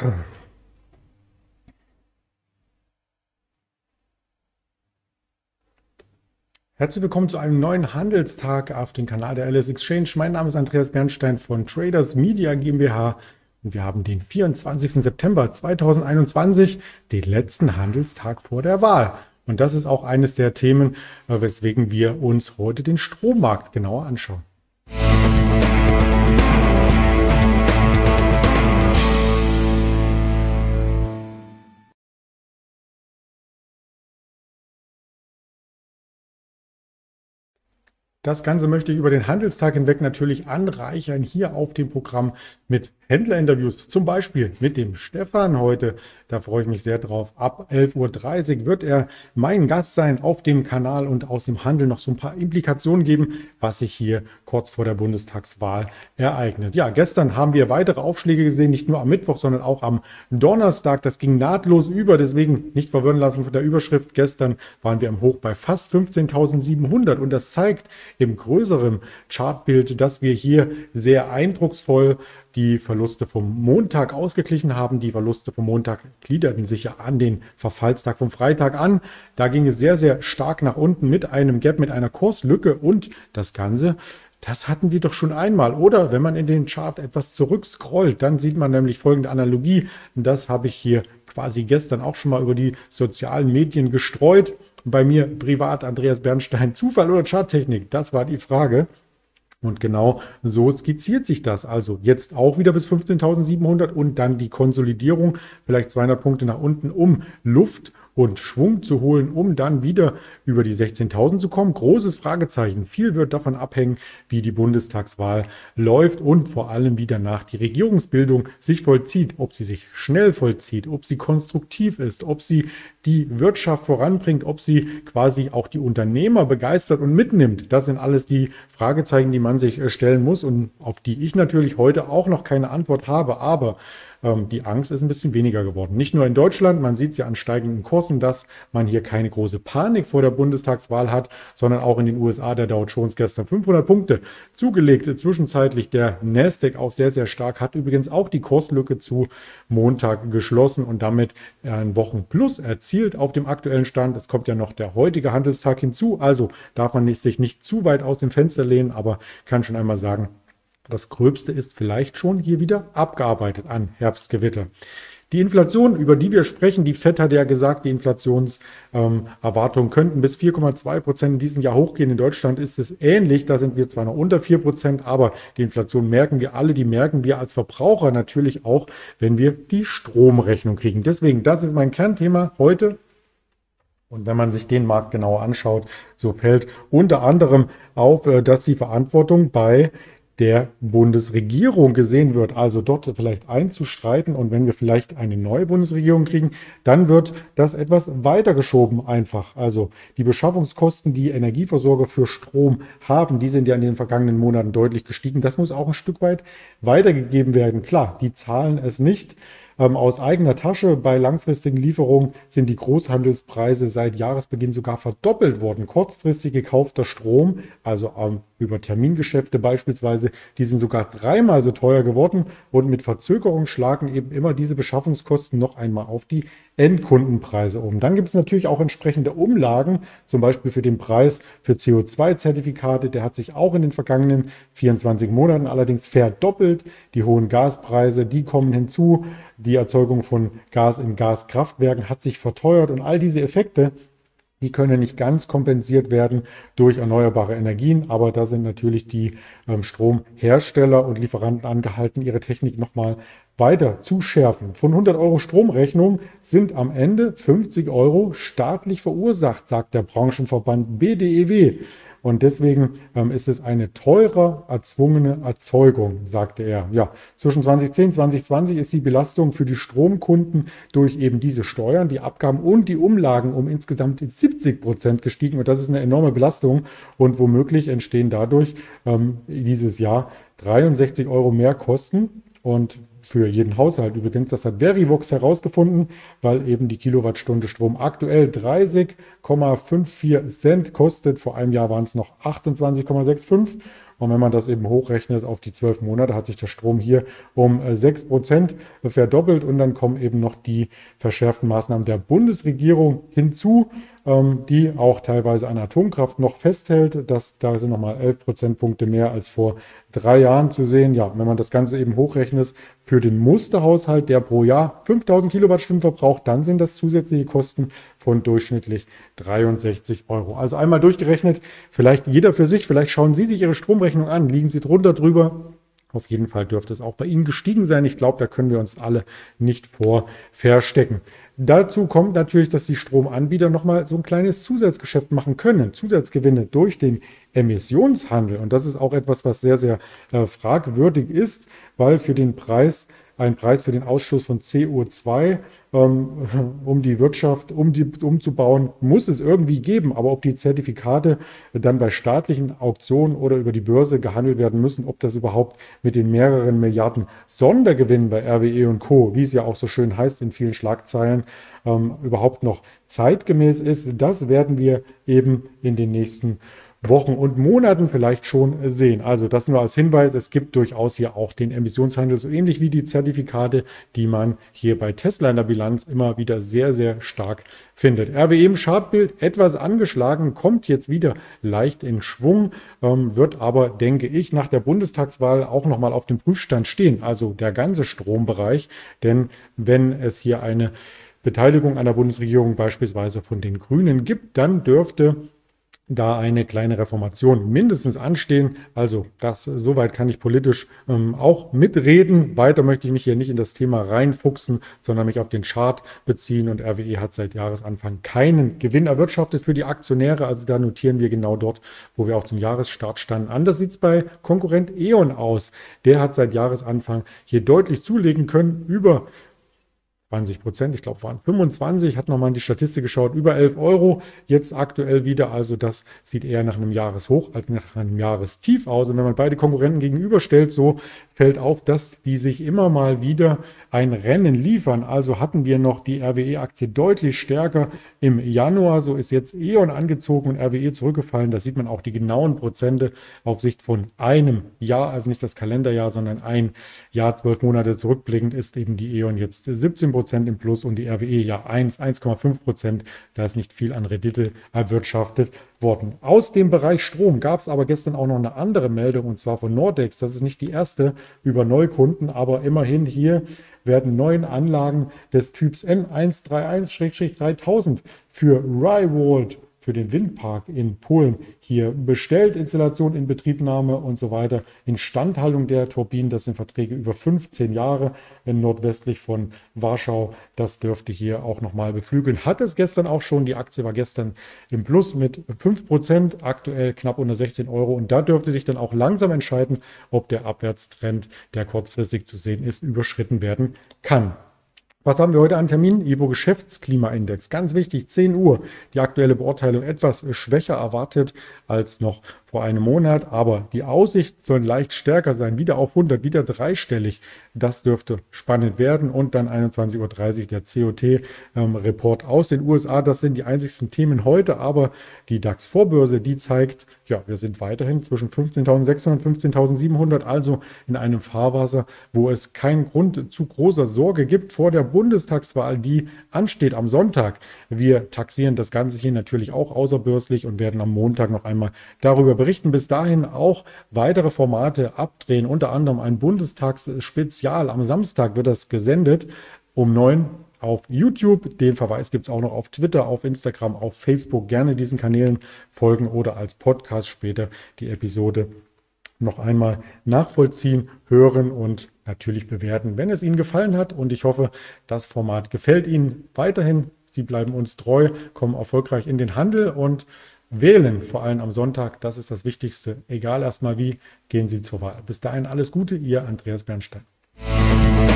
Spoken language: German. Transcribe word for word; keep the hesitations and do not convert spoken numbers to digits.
Herzlich willkommen zu einem neuen Handelstag auf dem Kanal der L S Exchange. Mein Name ist Andreas Bernstein von Traders Media GmbH und wir haben den vierundzwanzigsten September zweitausendeinundzwanzig, den letzten Handelstag vor der Wahl. Und das ist auch eines der Themen, weswegen wir uns heute den Strommarkt genauer anschauen. Das Ganze möchte ich über den Handelstag hinweg natürlich anreichern, hier auf dem Programm mit Händlerinterviews, zum Beispiel mit dem Stefan heute. Da freue ich mich sehr drauf. Ab elf Uhr dreißig wird er mein Gast sein auf dem Kanal und aus dem Handel noch so ein paar Implikationen geben, was sich hier kurz vor der Bundestagswahl ereignet. Ja, gestern haben wir weitere Aufschläge gesehen, nicht nur am Mittwoch, sondern auch am Donnerstag. Das ging nahtlos über, deswegen nicht verwirren lassen von der Überschrift. Gestern waren wir im Hoch bei fast fünfzehntausendsiebenhundert und das zeigt im größeren Chartbild, dass wir hier sehr eindrucksvoll die Verluste vom Montag ausgeglichen haben. Die Verluste vom Montag gliederten sich ja an den Verfallstag vom Freitag an. Da ging es sehr, sehr stark nach unten mit einem Gap, mit einer Kurslücke und das Ganze, das hatten wir doch schon einmal. Oder wenn man in den Chart etwas zurückscrollt, dann sieht man nämlich folgende Analogie. Und das habe ich hier quasi gestern auch schon mal über die sozialen Medien gestreut. Bei mir privat Andreas Bernstein, Zufall oder Charttechnik? Das war die Frage. Und genau so skizziert sich das. Also jetzt auch wieder bis fünfzehntausendsiebenhundert und dann die Konsolidierung, vielleicht zweihundert Punkte nach unten, um Luft und Schwung zu holen, um dann wieder über die sechzehntausend zu kommen. Großes Fragezeichen. Viel wird davon abhängen, wie die Bundestagswahl läuft und vor allem, wie danach die Regierungsbildung sich vollzieht. Ob sie sich schnell vollzieht, ob sie konstruktiv ist, ob sie die Wirtschaft voranbringt, ob sie quasi auch die Unternehmer begeistert und mitnimmt. Das sind alles die Fragezeichen, die man sich stellen muss und auf die ich natürlich heute auch noch keine Antwort habe. Aber ähm, die Angst ist ein bisschen weniger geworden. Nicht nur in Deutschland, man sieht es ja an steigenden Kursen, dass man hier keine große Panik vor der Bundestagswahl hat, sondern auch in den U S A der Dow Jones gestern fünfhundert Punkte zugelegt. Zwischenzeitlich der Nasdaq auch sehr, sehr stark, hat übrigens auch die Kurslücke zu Montag geschlossen und damit einen Wochenplus erzielt auf dem aktuellen Stand. Es kommt ja noch der heutige Handelstag hinzu, also darf man nicht, sich nicht zu weit aus dem Fenster lehnen, aber kann schon einmal sagen, das Gröbste ist vielleicht schon hier wieder abgearbeitet an Herbstgewitter. Die Inflation, über die wir sprechen, die Fed hat ja gesagt, die Inflationserwartungen ähm, könnten bis vier Komma zwei Prozent in diesem Jahr hochgehen. In Deutschland ist es ähnlich, da sind wir zwar noch unter vier Prozent, aber die Inflation merken wir alle, die merken wir als Verbraucher natürlich auch, wenn wir die Stromrechnung kriegen. Deswegen, das ist mein Kernthema heute. Und wenn man sich den Markt genauer anschaut, so fällt unter anderem auf, dass die Verantwortung bei der Bundesregierung gesehen wird, also dort vielleicht einzustreiten. Und wenn wir vielleicht eine neue Bundesregierung kriegen, dann wird das etwas weitergeschoben einfach. Also die Beschaffungskosten, die Energieversorger für Strom haben, die sind ja in den vergangenen Monaten deutlich gestiegen. Das muss auch ein Stück weit weitergegeben werden. Klar, die zahlen es nicht ähm, aus eigener Tasche. Bei langfristigen Lieferungen sind die Großhandelspreise seit Jahresbeginn sogar verdoppelt worden. Kurzfristig gekaufter Strom, also ähm, über Termingeschäfte beispielsweise, die sind sogar dreimal so teuer geworden und mit Verzögerung schlagen eben immer diese Beschaffungskosten noch einmal auf die Endkundenpreise um. Dann gibt es natürlich auch entsprechende Umlagen, zum Beispiel für den Preis für C O zwei Zertifikate. Der hat sich auch in den vergangenen vierundzwanzig Monaten allerdings verdoppelt. Die hohen Gaspreise, die kommen hinzu. Die Erzeugung von Gas in Gaskraftwerken hat sich verteuert und all diese Effekte, die können nicht ganz kompensiert werden durch erneuerbare Energien, aber da sind natürlich die ähm, Stromhersteller und Lieferanten angehalten, ihre Technik nochmal weiter zu schärfen. Von hundert Euro Stromrechnung sind am Ende fünfzig Euro staatlich verursacht, sagt der Branchenverband B D E W. Und deswegen ähm, ist es eine teure, erzwungene Erzeugung, sagte er. Ja, zwischen zweitausendzehn und zwanzig zwanzig ist die Belastung für die Stromkunden durch eben diese Steuern, die Abgaben und die Umlagen um insgesamt siebzig Prozent gestiegen. Und das ist eine enorme Belastung. Und womöglich entstehen dadurch ähm, dieses Jahr dreiundsechzig Euro mehr Kosten. Und für jeden Haushalt übrigens, das hat Verivox herausgefunden, weil eben die Kilowattstunde Strom aktuell dreißig Komma vierundfünfzig Cent kostet. Vor einem Jahr waren es noch achtundzwanzig Komma fünfundsechzig Und wenn man das eben hochrechnet auf die zwölf Monate, hat sich der Strom hier um sechs Prozent verdoppelt. Und dann kommen eben noch die verschärften Maßnahmen der Bundesregierung hinzu, die auch teilweise an Atomkraft noch festhält. Das, da sind nochmal elf Prozentpunkte mehr als vor drei Jahren zu sehen. Ja, wenn man das Ganze eben hochrechnet für den Musterhaushalt, der pro Jahr fünftausend Kilowattstunden verbraucht, dann sind das zusätzliche Kosten von durchschnittlich dreiundsechzig Euro. Also einmal durchgerechnet, vielleicht jeder für sich, vielleicht schauen Sie sich Ihre Stromrechnung an, liegen Sie drunter, drüber. Auf jeden Fall dürfte es auch bei Ihnen gestiegen sein. Ich glaube, da können wir uns alle nicht vor verstecken. Dazu kommt natürlich, dass die Stromanbieter nochmal so ein kleines Zusatzgeschäft machen können, Zusatzgewinne durch den Emissionshandel. Und das ist auch etwas, was sehr, sehr äh, fragwürdig ist, weil für den Preis, ein Preis für den Ausstoß von C O zwei, ähm, um die Wirtschaft um die, umzubauen, muss es irgendwie geben. Aber ob die Zertifikate dann bei staatlichen Auktionen oder über die Börse gehandelt werden müssen, ob das überhaupt mit den mehreren Milliarden Sondergewinnen bei R W E und Co., wie es ja auch so schön heißt in vielen Schlagzeilen, ähm, überhaupt noch zeitgemäß ist, das werden wir eben in den nächsten Wochen und Monaten vielleicht schon sehen. Also das nur als Hinweis, es gibt durchaus hier auch den Emissionshandel, so ähnlich wie die Zertifikate, die man hier bei Tesla in der Bilanz immer wieder sehr, sehr stark findet. R W E im Chartbild etwas angeschlagen, kommt jetzt wieder leicht in Schwung, ähm, wird aber, denke ich, nach der Bundestagswahl auch nochmal auf dem Prüfstand stehen, also der ganze Strombereich, denn wenn es hier eine Beteiligung an der Bundesregierung beispielsweise von den Grünen gibt, dann dürfte da eine kleine Reformation mindestens anstehen. Also das, soweit kann ich politisch ähm, auch mitreden. Weiter möchte ich mich hier nicht in das Thema reinfuchsen, sondern mich auf den Chart beziehen. Und R W E hat seit Jahresanfang keinen Gewinn erwirtschaftet für die Aktionäre. Also da notieren wir genau dort, wo wir auch zum Jahresstart standen. Anders sieht es bei Konkurrent E.ON aus. Der hat seit Jahresanfang hier deutlich zulegen können, über zwanzig Prozent, ich glaube, waren fünfundzwanzig, hat nochmal in die Statistik geschaut, über elf Euro, jetzt aktuell wieder, also das sieht eher nach einem Jahreshoch als nach einem Jahrestief aus. Und wenn man beide Konkurrenten gegenüberstellt, so fällt auf, dass die sich immer mal wieder ein Rennen liefern. Also hatten wir noch die R W E-Aktie deutlich stärker im Januar, so ist jetzt E.ON angezogen und R W E zurückgefallen. Da sieht man auch die genauen Prozente auf Sicht von einem Jahr, also nicht das Kalenderjahr, sondern ein Jahr, zwölf Monate zurückblickend ist eben die E.ON jetzt siebzehn Prozent im Plus und die R W E ja eins, eins Komma fünf Prozent. Da ist nicht viel an Rendite erwirtschaftet worden. Aus dem Bereich Strom gab es aber gestern auch noch eine andere Meldung und zwar von Nordex. Das ist nicht die erste über Neukunden, aber immerhin hier werden neun Anlagen des Typs N eins drei eins dreitausend für Rywold, für den Windpark in Polen hier bestellt, Installation, Inbetriebnahme und so weiter, Instandhaltung der Turbinen, das sind Verträge über fünfzehn Jahre in nordwestlich von Warschau, das dürfte hier auch nochmal beflügeln. Hat es gestern auch schon, die Aktie war gestern im Plus mit fünf Prozent, aktuell knapp unter sechzehn Euro und da dürfte sich dann auch langsam entscheiden, ob der Abwärtstrend, der kurzfristig zu sehen ist, überschritten werden kann. Was haben wir heute an Termin? I B O Geschäftsklimaindex. Ganz wichtig, zehn Uhr. Die aktuelle Beurteilung etwas schwächer erwartet als noch vor einem Monat. Aber die Aussicht soll leicht stärker sein. Wieder auf hundert, wieder dreistellig. Das dürfte spannend werden. Und dann einundzwanzig Uhr dreißig der C O T-Report ähm, aus den U S A. Das sind die einzigsten Themen heute. Aber die DAX-Vorbörse, die zeigt, ja, wir sind weiterhin zwischen fünfzehntausendsechshundert und fünfzehntausendsiebenhundert. Also in einem Fahrwasser, wo es keinen Grund zu großer Sorge gibt vor der Bundestagswahl, die ansteht am Sonntag. Wir taxieren das Ganze hier natürlich auch außerbörslich und werden am Montag noch einmal darüber berichten. Bis dahin auch weitere Formate abdrehen, unter anderem ein Bundestagsspezial. Am Samstag wird das gesendet um neun auf YouTube. Den Verweis gibt es auch noch auf Twitter, auf Instagram, auf Facebook. Gerne diesen Kanälen folgen oder als Podcast später die Episode noch einmal nachvollziehen, hören und natürlich bewerten, wenn es Ihnen gefallen hat. Und ich hoffe, das Format gefällt Ihnen weiterhin. Sie bleiben uns treu, kommen erfolgreich in den Handel und wählen, vor allem am Sonntag. Das ist das Wichtigste. Egal erstmal wie, gehen Sie zur Wahl. Bis dahin alles Gute, Ihr Andreas Bernstein.